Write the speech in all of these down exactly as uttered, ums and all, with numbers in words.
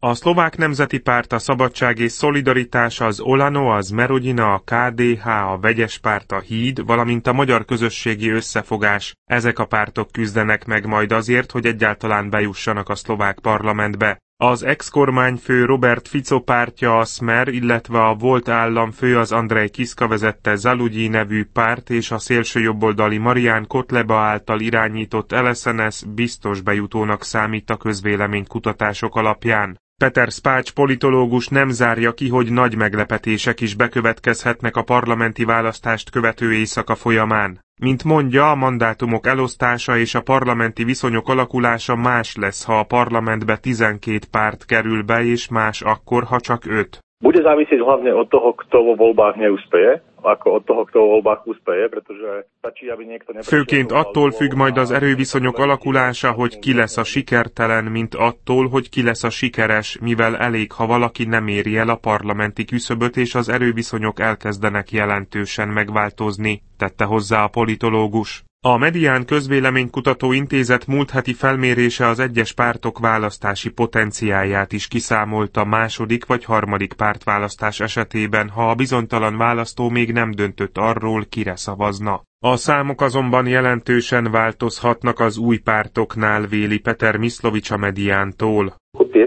A Szlovák Nemzeti Párt, a Szabadság és Szolidaritás, az Olano, az Merodina, a ká dé há, a Vegyes Párt, a Híd, valamint a Magyar Közösségi Összefogás. Ezek a pártok küzdenek meg majd azért, hogy egyáltalán bejussanak a szlovák parlamentbe. Az ex-kormányfő Robert Fico pártja, a Smer, illetve a volt államfő, az Andrej Kiska vezette Zaludyi nevű párt és a szélsőjobboldali Marián Kotleba által irányított el es en es biztos bejutónak számít a közvéleménykutatások alapján. Peter Spács politológus nem zárja ki, hogy nagy meglepetések is bekövetkezhetnek a parlamenti választást követő éjszaka folyamán. Mint mondja, a mandátumok elosztása és a parlamenti viszonyok alakulása más lesz, ha a parlamentbe tizenkét párt kerül be, és más akkor, ha csak öt. Bude závisieť hlavne od toho, kto vo voľbách neúspeje, ako od toho, kto vo voľbách úspeje, pretože stačí, aby niekto neprešiel. Főként attól függ majd az erőviszonyok alakulása, hogy ki lesz a sikertelen, mint attól, hogy ki lesz a sikeres, mivel elég, ha valaki nem éri el a parlamenti küszöböt, és az erőviszonyok elkezdenek jelentősen megváltozni, tette hozzá a politológus. A Medián Közvéleménykutató Intézet múlt heti felmérése az egyes pártok választási potenciálját is kiszámolta második vagy harmadik pártválasztás esetében, ha a bizonytalan választó még nem döntött arról, kire szavazna. A számok azonban jelentősen változhatnak az új pártoknál, véli Peter Myslovics a Mediántól.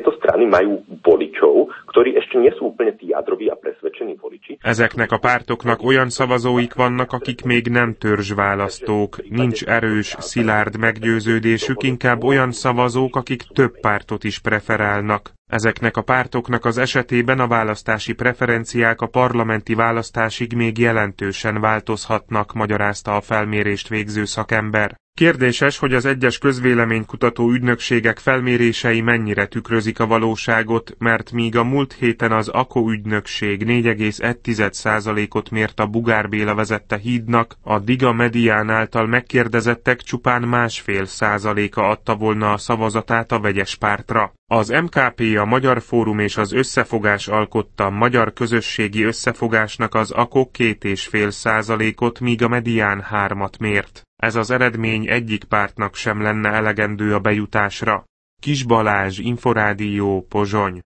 Ezeknek a pártoknak olyan szavazóik vannak, akik még nem törzsválasztók, nincs erős, szilárd meggyőződésük, inkább olyan szavazók, akik több pártot is preferálnak. Ezeknek a pártoknak az esetében a választási preferenciák a parlamenti választásig még jelentősen változhatnak, magyarázta a felmérést végző szakember. Kérdéses, hogy az egyes közvéleménykutató ügynökségek felmérései mennyire tükrözik a valóságot, mert míg a múlt héten az á ká o ügynökség négy egész egy százalékot mért a Bugár Béla vezette Hídnak, addig a Medián által megkérdezettek csupán másfél százaléka adta volna a szavazatát a Vegyes Pártra. Az em ká pé, a Magyar Fórum és az Összefogás alkotta Magyar Közösségi Összefogásnak az á ká o két egész öt százalékot, míg a Medián hármat mért. Ez az eredmény egyik pártnak sem lenne elegendő a bejutásra. Kis Balázs, Inforádió, Pozsony.